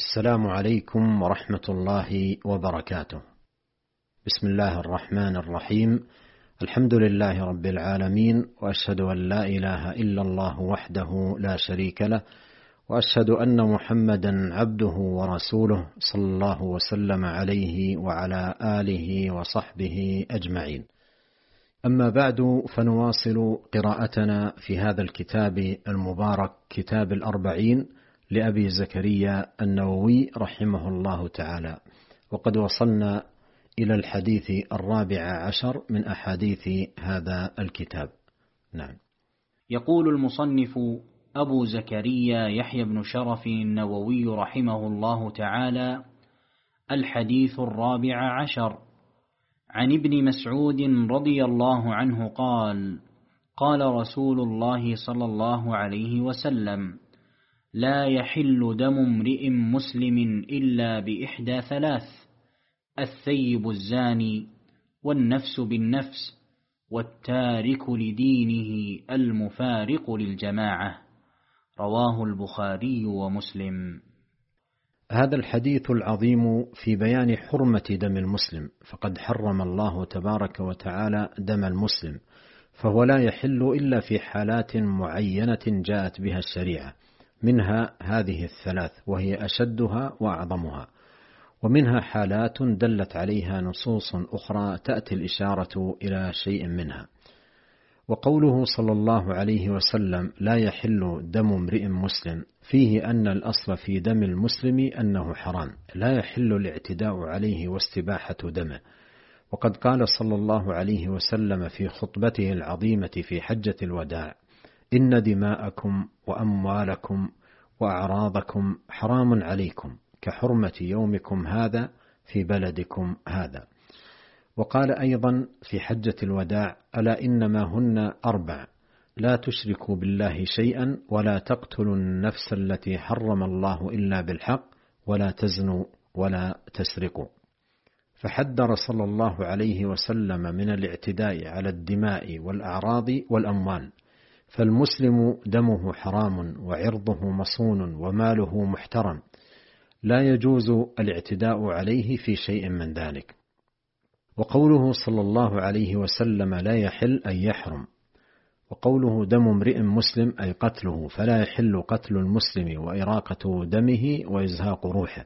السلام عليكم ورحمة الله وبركاته. بسم الله الرحمن الرحيم. الحمد لله رب العالمين، وأشهد أن لا إله إلا الله وحده لا شريك له، وأشهد أن محمدا عبده ورسوله صلى الله وسلم عليه وعلى آله وصحبه أجمعين. أما بعد، فنواصل قراءتنا في هذا الكتاب المبارك، كتاب الأربعين لأبي زكريا النووي رحمه الله تعالى، وقد وصلنا إلى الحديث 14 من أحاديث هذا الكتاب. نعم. يقول المصنف أبو زكريا يحيى بن شرف النووي رحمه الله تعالى: الحديث 14 عن ابن مسعود رضي الله عنه قال: قال رسول الله صلى الله عليه وسلم: لا يحل دم امرئ مسلم إلا بإحدى ثلاث: الثيب الزاني، والنفس بالنفس، والتارك لدينه المفارق للجماعة. رواه البخاري ومسلم. هذا الحديث العظيم في بيان حرمة دم المسلم، فقد حرم الله تبارك وتعالى دم المسلم، فهو لا يحل إلا في حالات معينة جاءت بها الشريعة، منها هذه الثلاث وهي أشدها وأعظمها، ومنها حالات دلت عليها نصوص أخرى تأتي الإشارة إلى شيء منها. وقوله صلى الله عليه وسلم لا يحل دم امرئ مسلم، فيه أن الأصل في دم المسلم أنه حرام، لا يحل الاعتداء عليه واستباحة دمه. وقد قال صلى الله عليه وسلم في خطبته العظيمة في حجة الوداع: إن دماءكم وأموالكم وأعراضكم حرام عليكم كحرمة يومكم هذا في بلدكم هذا. وقال أيضا في حجة الوداع: ألا إنما هن 4: لا تشركوا بالله شيئا، ولا تقتلوا النفس التي حرم الله إلا بالحق، ولا تزنوا، ولا تسرقوا. فحذر صلى الله عليه وسلم من الاعتداء على الدماء والأعراض والأموال، فالمسلم دمه حرام وعرضه مصون وماله محترم، لا يجوز الاعتداء عليه في شيء من ذلك. وقوله صلى الله عليه وسلم لا يحل أي يحرم، وقوله دم امرئ مسلم أي قتله، فلا يحل قتل المسلم وإراقة دمه وإزهاق روحه.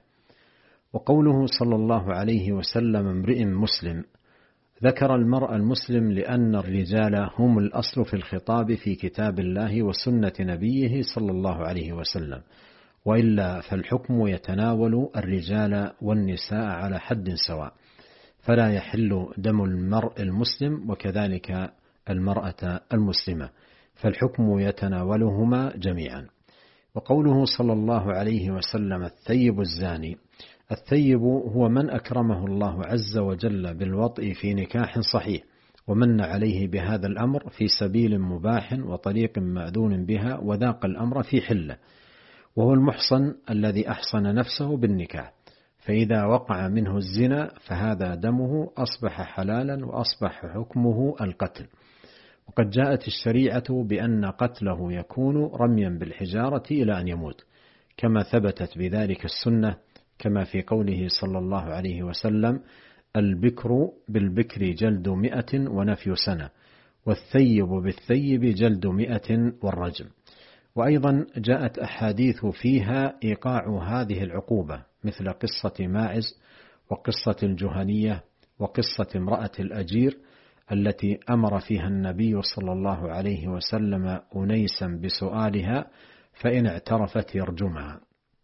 وقوله صلى الله عليه وسلم امرئ مسلم، ذكر المرء المسلم لأن الرجال هم الأصل في الخطاب في كتاب الله وسنة نبيه صلى الله عليه وسلم، وإلا فالحكم يتناول الرجال والنساء على حد سواء، فلا يحل دم المرء المسلم وكذلك المرأة المسلمة، فالحكم يتناولهما جميعا. وقوله صلى الله عليه وسلم الثيب الزاني، الثيب هو من أكرمه الله عز وجل بالوطء في نكاح صحيح، ومن عليه بهذا الأمر في سبيل مباح وطريق مأذون بها، وذاق الأمر في حله، وهو المحصن الذي أحصن نفسه بالنكاح، فإذا وقع منه الزنا فهذا دمه أصبح حلالا وأصبح حكمه القتل. وقد جاءت الشريعة بأن قتله يكون رميا بالحجارة إلى أن يموت، كما ثبتت بذلك السنة، كما في قوله صلى الله عليه وسلم: البكر بالبكر جلد 100 ونفي سنة، والثيب بالثيب جلد 100 والرجم. وأيضا جاءت أحاديث فيها إيقاع هذه العقوبة، مثل قصة ماعز، وقصة الجهنية، وقصة امرأة الأجير التي أمر فيها النبي صلى الله عليه وسلم أنيسا بسؤالها، فإن اعترفت يرجمها.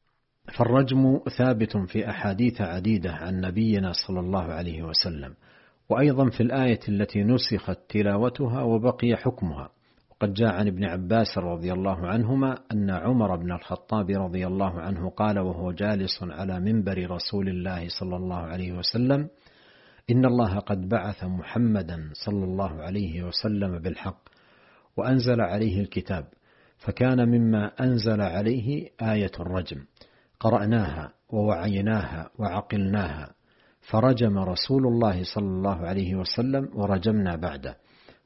فالرجم ثابت في أحاديث عديدة عن نبينا صلى الله عليه وسلم، وأيضا في الآية التي نسخت تلاوتها وبقي حكمها. وقد جاء عن ابن عباس رضي الله عنهما أن عمر بن الخطاب رضي الله عنه قال وهو جالس على منبر رسول الله صلى الله عليه وسلم: إن الله قد بعث محمدا صلى الله عليه وسلم بالحق، وأنزل عليه الكتاب، فكان مما أنزل عليه آية الرجم، قرأناها ووعيناها وعقلناها، فرجم رسول الله صلى الله عليه وسلم ورجمنا بعده،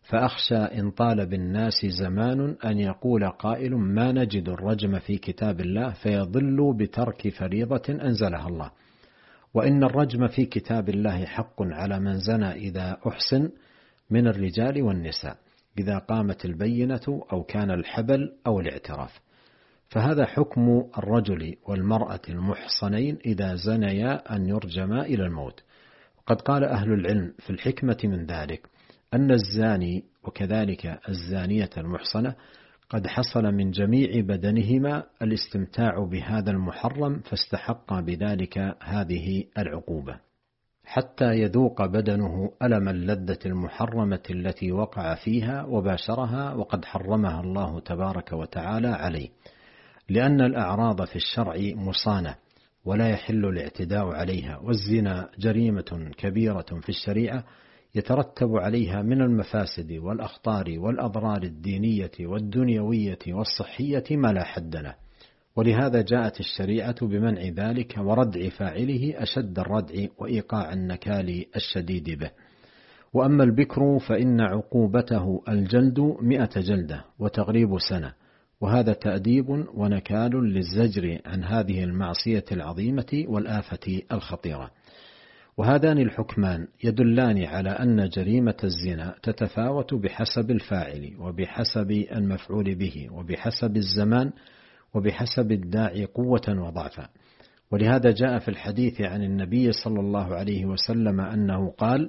فأخشى إن طال بالناس زمان أن يقول قائل ما نجد الرجم في كتاب الله فيضل بترك فريضة أنزلها الله. وإن الرجم في كتاب الله حق على من زنى إذا أحسن من الرجال والنساء، إذا قامت البينة أو كان الحبل أو الاعتراف. فهذا حكم الرجل والمرأة المحصنين إذا زنيا أن يرجما إلى الموت. وقد قال أهل العلم في الحكمة من ذلك أن الزاني وكذلك الزانية المحصنة قد حصل من جميع بدنهما الاستمتاع بهذا المحرم، فاستحق بذلك هذه العقوبة، حتى يذوق بدنه ألم اللذة المحرمة التي وقع فيها وباشرها وقد حرمها الله تبارك وتعالى عليه، لأن الأعراض في الشرع مصانة ولا يحل الاعتداء عليها، والزنا جريمة كبيرة في الشريعة يترتب عليها من المفاسد والأخطار والأضرار الدينية والدنيوية والصحية ما لا حد له، ولهذا جاءت الشريعة بمنع ذلك وردع فاعله أشد الردع وإيقاع النكال الشديد به. وأما البكر فإن عقوبته الجلد 100 جلدة وتغريب سنة، وهذا تأديب ونكال للزجر عن هذه المعصية العظيمة والآفة الخطيرة. وهذان الحكمان يدلان على أن جريمة الزنا تتفاوت بحسب الفاعل وبحسب المفعول به وبحسب الزمان وبحسب الداعي قوة وضعفا. ولهذا جاء في الحديث عن النبي صلى الله عليه وسلم أنه قال: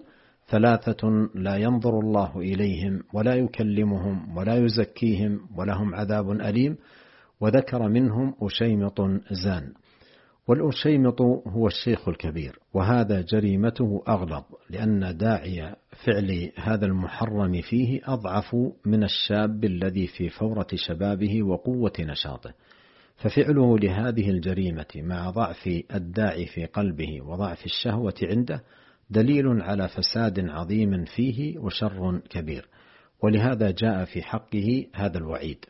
3 لا ينظر الله إليهم ولا يكلمهم ولا يزكيهم ولهم عذاب أليم، وذكر منهم أشيمط زان. والأشيمط هو الشيخ الكبير، وهذا جريمته أغلظ، لأن داعي فعل هذا المحرم فيه أضعف من الشاب الذي في فورة شبابه وقوة نشاطه، ففعله لهذه الجريمة مع ضعف الداعي في قلبه وضعف الشهوة عنده دليل على فساد عظيم فيه وشر كبير، ولهذا جاء في حقه هذا الوعيد.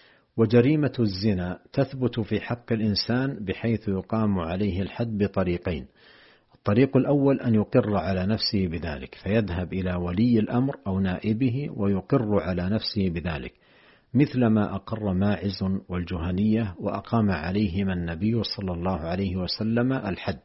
وجريمة الزنا تثبت في حق الإنسان بحيث يقام عليه الحد بطريقين: الطريق الأول أن يقر على نفسه بذلك، فيذهب إلى ولي الأمر أو نائبه ويقر على نفسه بذلك، مثل ما أقر ماعز والجهنية وأقام عليهما النبي صلى الله عليه وسلم الحد.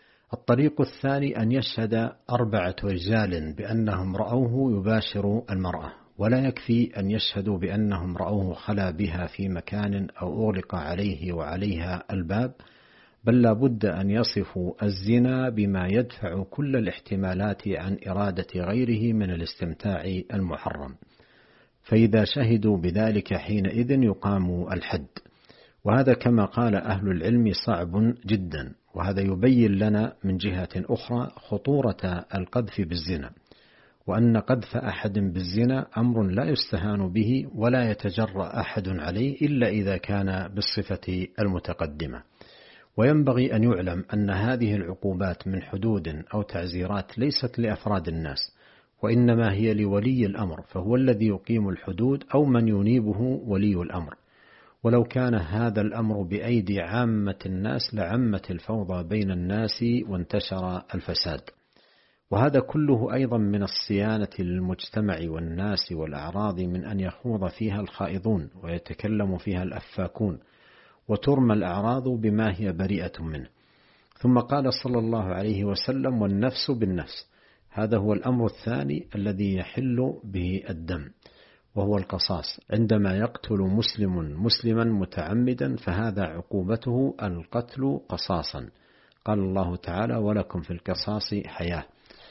الطريق الثاني أن يشهد 4 رجال بأنهم رأوه يباشر المرأة، ولا يكفي أن يشهدوا بأنهم رأوه خلا بها في مكان أو أغلق عليه وعليها الباب، بل لا بد أن يصفوا الزنا بما يدفع كل الاحتمالات عن إرادة غيره من الاستمتاع المحرم، فإذا شهدوا بذلك حينئذ يقام الحد. وهذا كما قال أهل العلم صعب جدا، وهذا يبين لنا من جهة أخرى خطورة القذف بالزنا، وأن قذف أحد بالزنا أمر لا يستهان به ولا يتجرأ أحد عليه إلا إذا كان بالصفة المتقدمة. وينبغي أن يعلم أن هذه العقوبات من حدود أو تعزيرات ليست لأفراد الناس، وإنما هي لولي الأمر، فهو الذي يقيم الحدود أو من ينيبه ولي الأمر. ولو كان هذا الأمر بأيدي عامة الناس لعمت الفوضى بين الناس وانتشر الفساد. وهذا كله أيضا من الصيانة للمجتمع والناس والأعراض من أن يخوض فيها الخائضون ويتكلم فيها الأفاكون، وترمى الأعراض بما هي بريئة منه. ثم قال صلى الله عليه وسلم: والنفس بالنفس. هذا هو الأمر الثاني الذي يحل به الدم، وهو القصاص. عندما يقتل مسلم مسلما متعمدا فهذا عقوبته القتل قصاصا، قال الله تعالى: ولكم في القصاص حياة.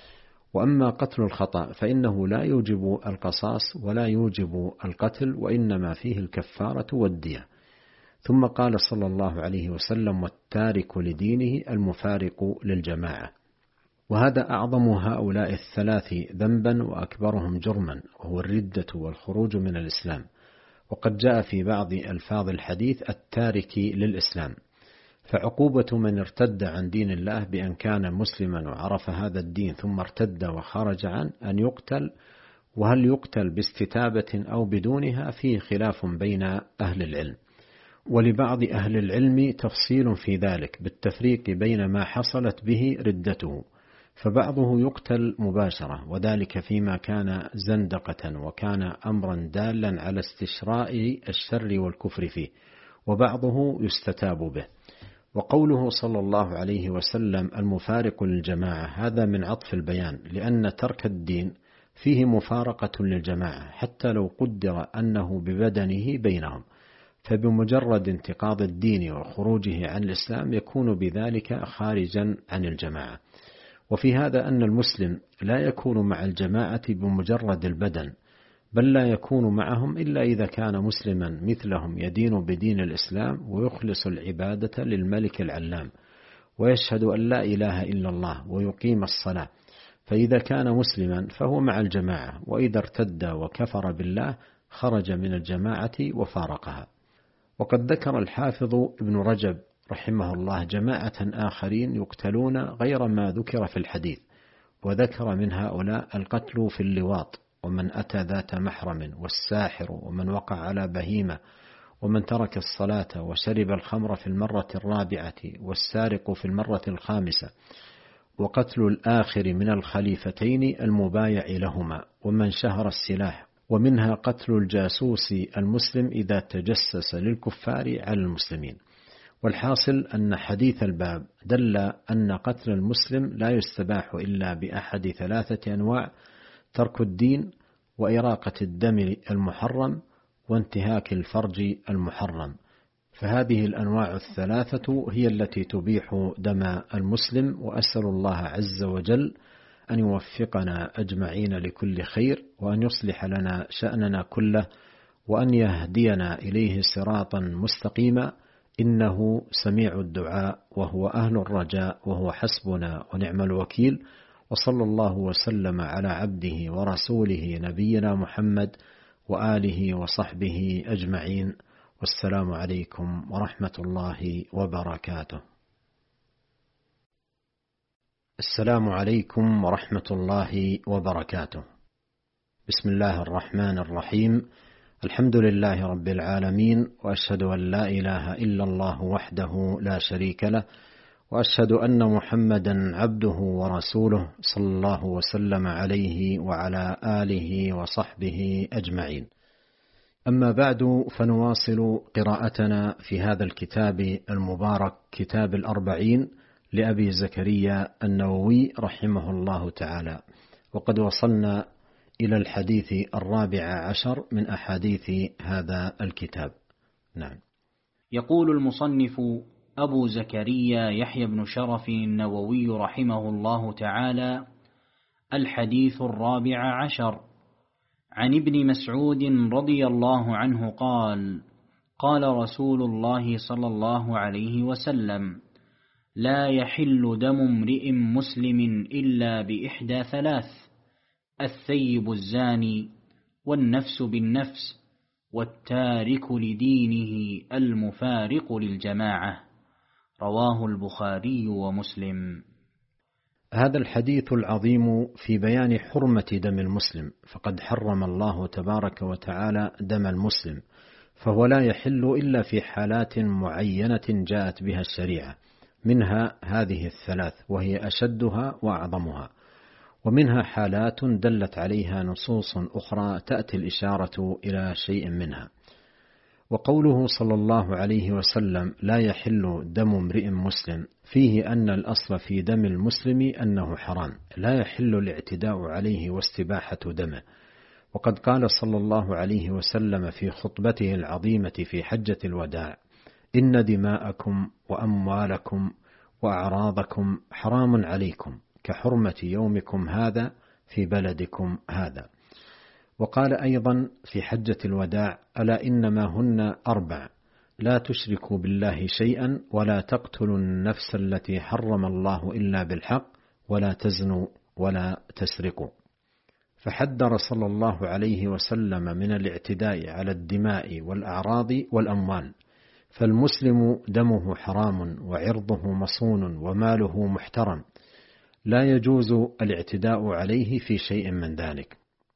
وأما قتل الخطأ فإنه لا يوجب القصاص ولا يوجب القتل، وإنما فيه الكفارة والدية. ثم قال صلى الله عليه وسلم: والتارك لدينه المفارق للجماعة. وهذا أعظم هؤلاء 3 ذنبا وأكبرهم جرما، وهو الردة والخروج من الإسلام. وقد جاء في بعض ألفاظ الحديث التارك للإسلام. فعقوبة من ارتد عن دين الله بأن كان مسلما وعرف هذا الدين ثم ارتد وخرج عنه أن يقتل، وهل يقتل باستتابة أو بدونها فيه خلاف بين أهل العلم. ولبعض أهل العلم تفصيل في ذلك بالتفريق بين ما حصلت به ردته، فبعضه يقتل مباشرة، وذلك فيما كان زندقة وكان أمرا دالا على استشراء الشر والكفر فيه، وبعضه يستتاب به. وقوله صلى الله عليه وسلم المفارق للجماعة هذا من عطف البيان، لأن ترك الدين فيه مفارقة للجماعة حتى لو قدر أنه ببدنه بينهم، فبمجرد انتقاض الدين وخروجه عن الإسلام يكون بذلك خارجا عن الجماعة. وفي هذا أن المسلم لا يكون مع الجماعة بمجرد البدن، بل لا يكون معهم إلا إذا كان مسلما مثلهم يدين بدين الإسلام ويخلص العبادة للملك العلام، ويشهد أن لا إله إلا الله ويقيم الصلاة، فإذا كان مسلما فهو مع الجماعة، وإذا ارتد وكفر بالله خرج من الجماعة وفارقها. وقد ذكر الحافظ ابن رجب رحمه الله جماعة آخرين يقتلون غير ما ذكر في الحديث، وذكر من هؤلاء القتل في اللواط، ومن أتى ذات محرم، والساحر، ومن وقع على بهيمة، ومن ترك الصلاة وشرب الخمر في المرة الرابعة، والسارق في المرة الخامسة، وقتل الآخر من الخليفتين المبايع لهما، ومن شهر السلاح. ومنها قتل الجاسوس المسلم إذا تجسس للكفار على المسلمين. والحاصل أن حديث الباب دل أن قتل المسلم لا يستباح إلا بأحد ثلاثة أنواع: ترك الدين، وإراقة الدم المحرم، وانتهاك الفرج المحرم. فهذه الأنواع الثلاثة هي التي تبيح دم المسلم، وأسأل الله عز وجل أن يوفقنا أجمعين لكل خير، وأن يصلح لنا شأننا كله، وأن يهدينا إليه صراطا مستقيما، إنه سميع الدعاء وهو أهل الرجاء، وهو حسبنا ونعم الوكيل. وصلى الله وسلم على عبده ورسوله نبينا محمد وآله وصحبه أجمعين، والسلام عليكم ورحمة الله وبركاته. السلام عليكم ورحمة الله وبركاته. بسم الله الرحمن الرحيم. الحمد لله رب العالمين، وأشهد أن لا إله إلا الله وحده لا شريك له، وأشهد أن محمدا عبده ورسوله، صلى الله وسلم عليه وعلى آله وصحبه أجمعين. أما بعد، فنواصل قراءتنا في هذا الكتاب المبارك، كتاب الأربعين لأبي زكريا النووي رحمه الله تعالى، وقد وصلنا إلى الحديث الرابع عشر من أحاديث هذا الكتاب. نعم. يقول المصنف أبو زكريا يحيى بن شرف النووي رحمه الله تعالى: الحديث الرابع عشر. عن ابن مسعود رضي الله عنه قال: قال رسول الله صلى الله عليه وسلم: لا يحل دم امرئ مسلم إلا بإحدى ثلاث: الثيب الزاني، والنفس بالنفس، والتارك لدينه المفارق للجماعة. رواه البخاري ومسلم. هذا الحديث العظيم في بيان حرمة دم المسلم، فقد حرم الله تبارك وتعالى دم المسلم، فهو لا يحل إلا في حالات معينة جاءت بها الشريعة، منها هذه الثلاث، وهي أشدها وأعظمها، ومنها حالات دلت عليها نصوص أخرى تأتي الإشارة إلى شيء منها. وقوله صلى الله عليه وسلم لا يحل دم امرئ مسلم، فيه أن الأصل في دم المسلم أنه حرام، لا يحل الاعتداء عليه واستباحة دمه. وقد قال صلى الله عليه وسلم في خطبته العظيمة في حجة الوداع: إن دماءكم وأموالكم وأعراضكم حرام عليكم كحرمة يومكم هذا في بلدكم هذا. وقال أيضا في حجة الوداع: ألا إنما هن أربع: لا تشركوا بالله شيئا، ولا تقتلوا النفس التي حرم الله إلا بالحق، ولا تزنوا، ولا تسرقوا. فحذر صلى الله عليه وسلم من الاعتداء على الدماء والأعراض والأموال، فالمسلم دمه حرام وعرضه مصون وماله محترم، لا يجوز الاعتداء عليه في شيء من ذلك.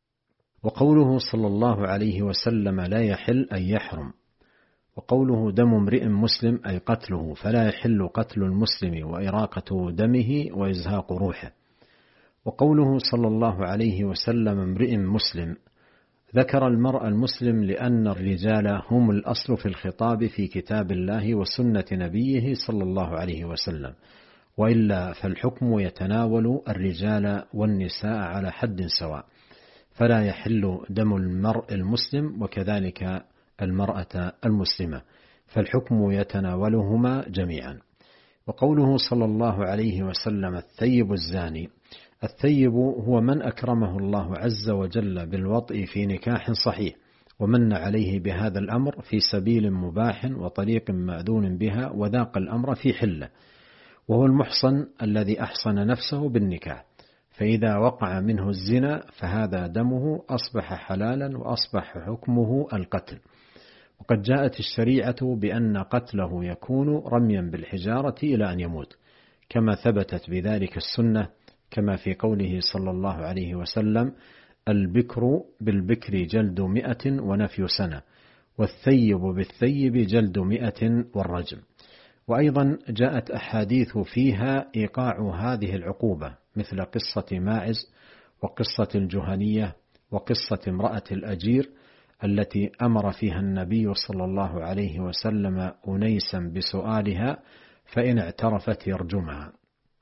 وقوله صلى الله عليه وسلم لا يحل أي يحرم، وقوله دم امرئ مسلم أي قتله، فلا يحل قتل المسلم وإراقة دمه وإزهاق روحه. وقوله صلى الله عليه وسلم امرئ مسلم، ذكر المرء المسلم لأن الرجال هم الأصل في الخطاب في كتاب الله وسنة نبيه صلى الله عليه وسلم، وإلا فالحكم يتناول الرجال والنساء على حد سواء، فلا يحل دم المرء المسلم وكذلك المرأة المسلمة، فالحكم يتناولهما جميعا. وقوله صلى الله عليه وسلم الثيب الزاني، الثيب هو من أكرمه الله عز وجل بالوطء في نكاح صحيح ومن عليه بهذا الأمر في سبيل مباح وطريق مأذون بها وذاق الأمر في حله، وهو المحصن الذي أحصن نفسه بالنكاح، فإذا وقع منه الزنا فهذا دمه أصبح حلالا وأصبح حكمه القتل. وقد جاءت الشريعة بأن قتله يكون رميا بالحجارة إلى أن يموت، كما ثبتت بذلك السنة، كما في قوله صلى الله عليه وسلم البكر بالبكر جلد 100 ونفي سنة، والثيب بالثيب جلد 100 والرجم. وأيضا جاءت أحاديث فيها إيقاع هذه العقوبة، مثل قصة ماعز وقصة الجهنية وقصة امرأة الأجير التي أمر فيها النبي صلى الله عليه وسلم أنيسا بسؤالها فإن اعترفت يرجمها.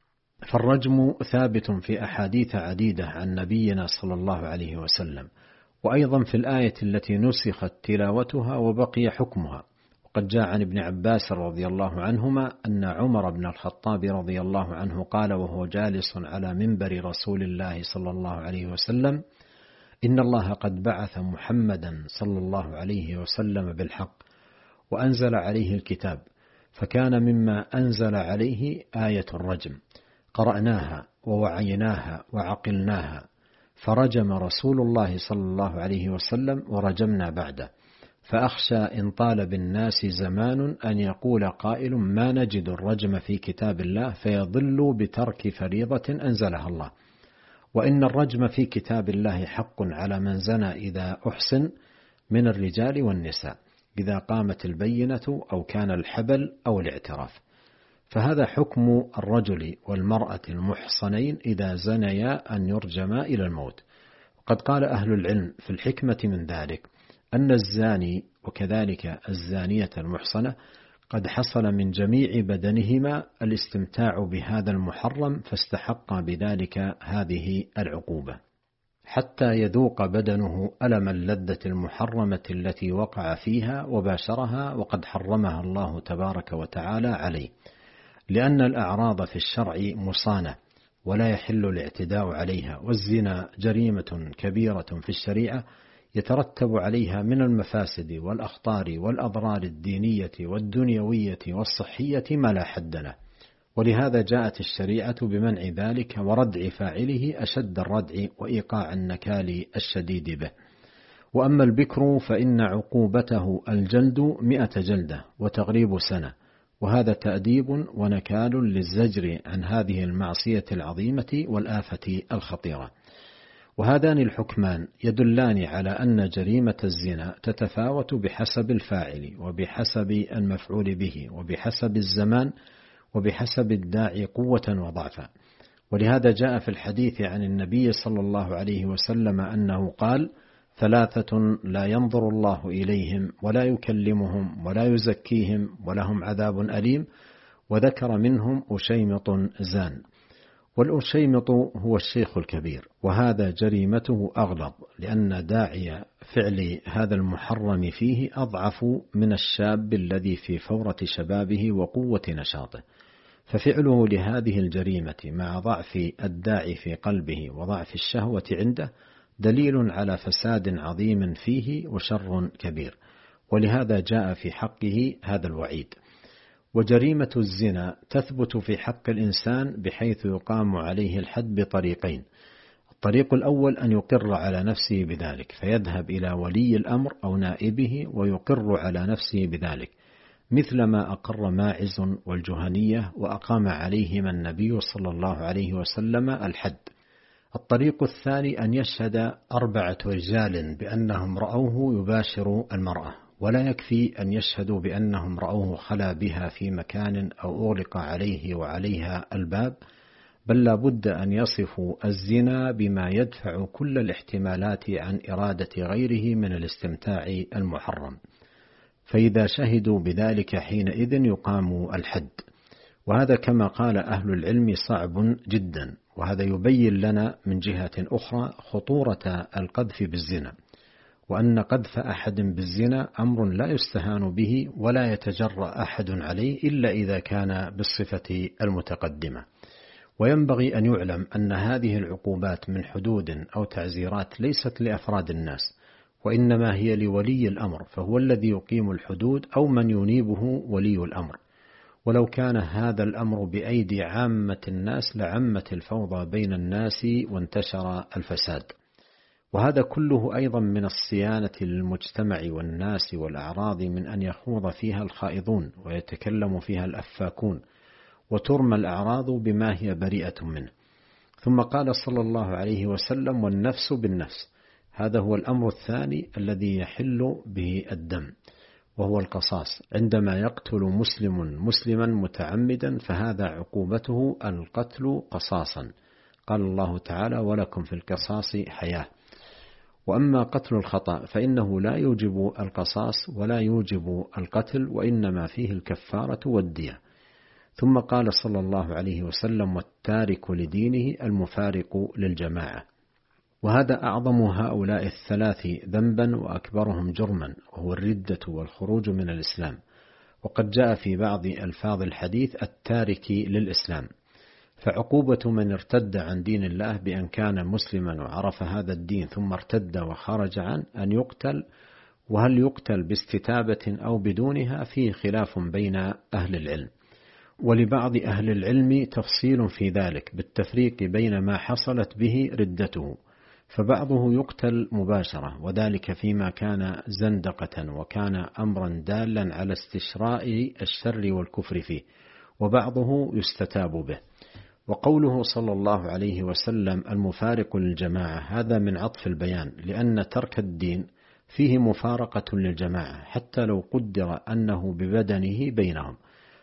فالرجم ثابت في أحاديث عديدة عن نبينا صلى الله عليه وسلم، وأيضا في الآية التي نسخت تلاوتها وبقي حكمها. وقد جاء عن ابن عباس رضي الله عنهما أن عمر بن الخطاب رضي الله عنه قال وهو جالس على منبر رسول الله صلى الله عليه وسلم إن الله قد بعث محمدا صلى الله عليه وسلم بالحق وأنزل عليه الكتاب، فكان مما أنزل عليه آية الرجم، قرأناها ووعيناها وعقلناها، فرجم رسول الله صلى الله عليه وسلم ورجمنا بعده، فأخشى إن طال بالناس زمان أن يقول قائل ما نجد الرجم في كتاب الله فيضل بترك فريضة أنزلها الله، وإن الرجم في كتاب الله حق على من زنى إذا أحسن من الرجال والنساء، إذا قامت البينة أو كان الحبل أو الاعتراف. فهذا حكم الرجل والمرأة المحصنين إذا زنيا أن يرجما إلى الموت. وقد قال أهل العلم في الحكمة من ذلك أن الزاني وكذلك الزانية المحصنة قد حصل من جميع بدنهما الاستمتاع بهذا المحرم، فاستحق بذلك هذه العقوبة، حتى يذوق بدنه ألم اللذة المحرمة التي وقع فيها وباشرها، وقد حرمها الله تبارك وتعالى عليه، لأن الأعراض في الشرع مصانة ولا يحل الاعتداء عليها، والزنا جريمة كبيرة في الشريعة يترتب عليها من المفاسد والأخطار والأضرار الدينية والدنيوية والصحية ما لا حد له، ولهذا جاءت الشريعة بمنع ذلك وردع فاعله أشد الردع وإيقاع النكال الشديد به. وأما البكر فإن عقوبته الجلد 100 جلدة وتغريب سنة، وهذا تأديب ونكال للزجر عن هذه المعصية العظيمة والآفة الخطيرة. وهذان الحكمان يدلان على أن جريمة الزنا تتفاوت بحسب الفاعل وبحسب المفعول به وبحسب الزمان وبحسب الداعي قوة وضعفا. ولهذا جاء في الحديث عن النبي صلى الله عليه وسلم أنه قال 3 لا ينظر الله إليهم ولا يكلمهم ولا يزكيهم ولهم عذاب أليم، وذكر منهم أشيمط زان. والأشيمط هو الشيخ الكبير، وهذا جريمته أغلظ، لأن داعي فعل هذا المحرم فيه أضعف من الشاب الذي في فورة شبابه وقوة نشاطه، ففعله لهذه الجريمة مع ضعف الداعي في قلبه وضعف الشهوة عنده دليل على فساد عظيم فيه وشر كبير، ولهذا جاء في حقه هذا الوعيد. وجريمة الزنا تثبت في حق الإنسان بحيث يقام عليه الحد بطريقين: الطريق الأول أن يقر على نفسه بذلك، فيذهب إلى ولي الأمر أو نائبه ويقر على نفسه بذلك، مثل ما أقر ماعز والجهنية وأقام عليهما النبي صلى الله عليه وسلم الحد. الطريق الثاني أن يشهد 4 رجال بأنهم رأوه يباشر المرأة، ولا يكفي أن يشهدوا بأنهم رأوه خلا بها في مكان أو أغلق عليه وعليها الباب، بل لا بد أن يصفوا الزنا بما يدفع كل الاحتمالات عن إرادة غيره من الاستمتاع المحرم، فإذا شهدوا بذلك حينئذ يقام الحد. وهذا كما قال أهل العلم صعب جدا، وهذا يبين لنا من جهة أخرى خطورة القذف بالزنا، وأن قذف أحد بالزنا أمر لا يستهان به ولا يتجرأ أحد عليه إلا إذا كان بالصفة المتقدمة. وينبغي أن يعلم أن هذه العقوبات من حدود أو تعزيرات ليست لأفراد الناس، وإنما هي لولي الأمر، فهو الذي يقيم الحدود أو من ينيبه ولي الأمر. ولو كان هذا الأمر بأيدي عامة الناس لعمت الفوضى بين الناس وانتشر الفساد. وهذا كله أيضا من الصيانة للمجتمع والناس والأعراض من أن يخوض فيها الخائضون ويتكلم فيها الأفاكون، وترمى الأعراض بما هي بريئة منه. ثم قال صلى الله عليه وسلم: والنفس بالنفس. هذا هو الأمر الثاني الذي يحل به الدم، وهو القصاص. عندما يقتل مسلم مسلما متعمدا فهذا عقوبته القتل قصاصا، قال الله تعالى: ولكم في القصاص حياة. وأما قتل الخطأ فإنه لا يوجب القصاص ولا يوجب القتل، وإنما فيه الكفارة والدية. ثم قال صلى الله عليه وسلم: والتارك لدينه المفارق للجماعة. وهذا أعظم هؤلاء الثلاث ذنبا وأكبرهم جرما، وهو الردة والخروج من الإسلام. وقد جاء في بعض ألفاظ الحديث التارك للإسلام. فعقوبة من ارتد عن دين الله بأن كان مسلما وعرف هذا الدين ثم ارتد وخرج عن أن يقتل، وهل يقتل باستتابة أو بدونها فيه خلاف بين أهل العلم. ولبعض أهل العلم تفصيل في ذلك بالتفريق بين ما حصلت به ردته، فبعضه يقتل مباشرة، وذلك فيما كان زندقة وكان أمرا دالا على استشراء الشر والكفر فيه، وبعضه يستتاب به. وقوله صلى الله عليه وسلم المفارق للجماعة هذا من عطف البيان، لأن ترك الدين فيه مفارقة للجماعة حتى لو قدر أنه ببدنه بينهم،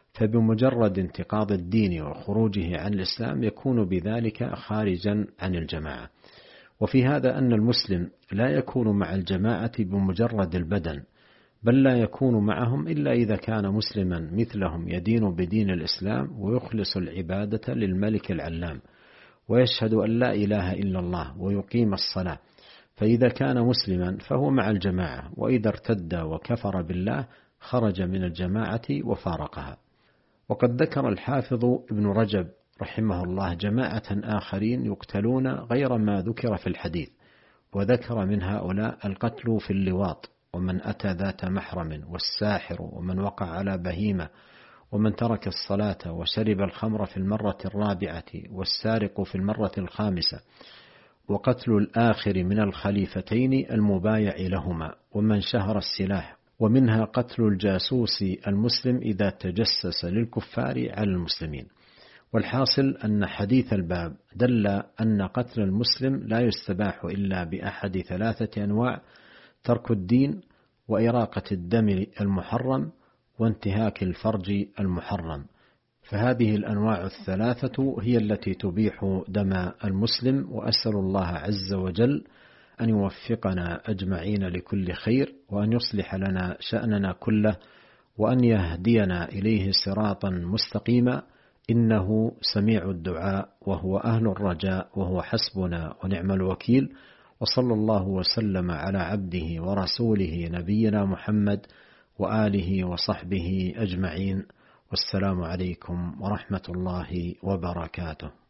فبمجرد انتقاض الدين وخروجه عن الإسلام يكون بذلك خارجا عن الجماعة. وفي هذا أن المسلم لا يكون مع الجماعة بمجرد البدن، بل لا يكون معهم إلا إذا كان مسلما مثلهم يدين بدين الإسلام ويخلص العبادة للملك العلام، ويشهد أن لا إله إلا الله ويقيم الصلاة. فإذا كان مسلما فهو مع الجماعة، وإذا ارتد وكفر بالله خرج من الجماعة وفارقها. وقد ذكر الحافظ ابن رجب رحمه الله جماعة آخرين يقتلون غير ما ذكر في الحديث، وذكر من هؤلاء القتل في اللواط، ومن أتى ذات محرم، والساحر، ومن وقع على بهيمة، ومن ترك الصلاة وشرب الخمر في المرة الرابعة، والسارق في المرة الخامسة، وقتل الآخر من الخليفتين المبايع لهما، ومن شهر السلاح. ومنها قتل الجاسوس المسلم إذا تجسس للكفار على المسلمين. والحاصل أن حديث الباب دل أن قتل المسلم لا يستباح إلا بأحد ثلاثة أنواع: ترك الدين، وإراقة الدم المحرم، وانتهاك الفرج المحرم. فهذه الأنواع الثلاثة هي التي تبيح دم المسلم. وأسأل الله عز وجل أن يوفقنا أجمعين لكل خير، وأن يصلح لنا شأننا كله، وأن يهدينا إليه صراطا مستقيما، إنه سميع الدعاء وهو أهل الرجاء، وهو حسبنا ونعم الوكيل. وصلى الله وسلم على عبده ورسوله نبينا محمد وآله وصحبه أجمعين، والسلام عليكم ورحمة الله وبركاته.